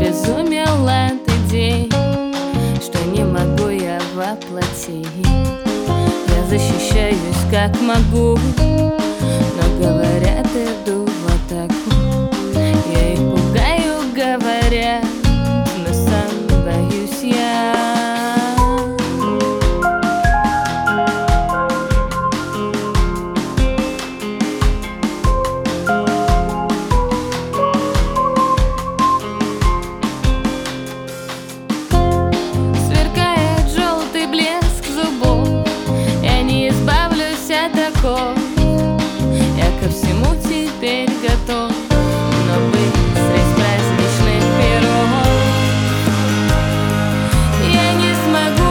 обезумел от идей, что не могу я воплотить. Я защищаюсь как могу, но говорят, иду в атаку. Я их пугаю, говорят, но сам боюсь я. Я ко всему теперь готов, но быстрее праздничных пирогов я не смогу.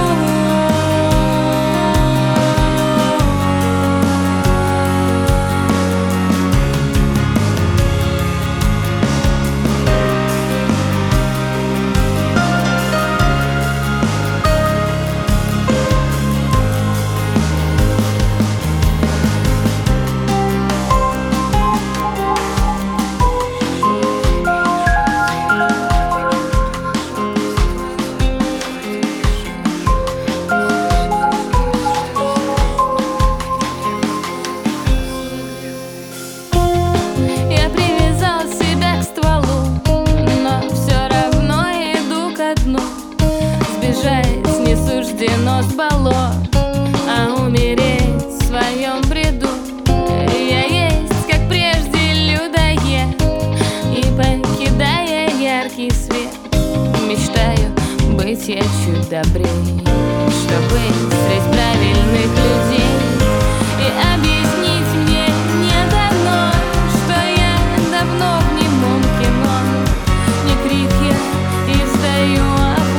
Сбежать не суждено с болот, а умереть в своем бреду. Я есть, как прежде, людоед, и, покидая яркий свет, мечтаю быть я чуть добрей, чтобы встретить правильных людей и объяснить мне не дано, что я давно в немом кино. Не крик я издаю,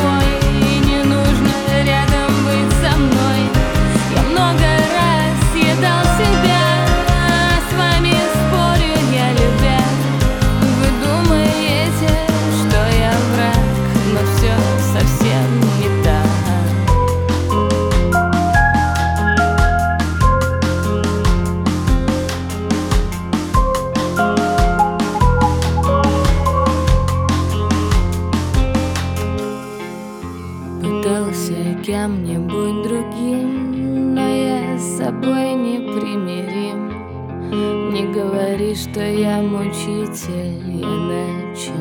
кем-нибудь другим, но я с собой непримирим. Не говори, что я мучитель, я начал.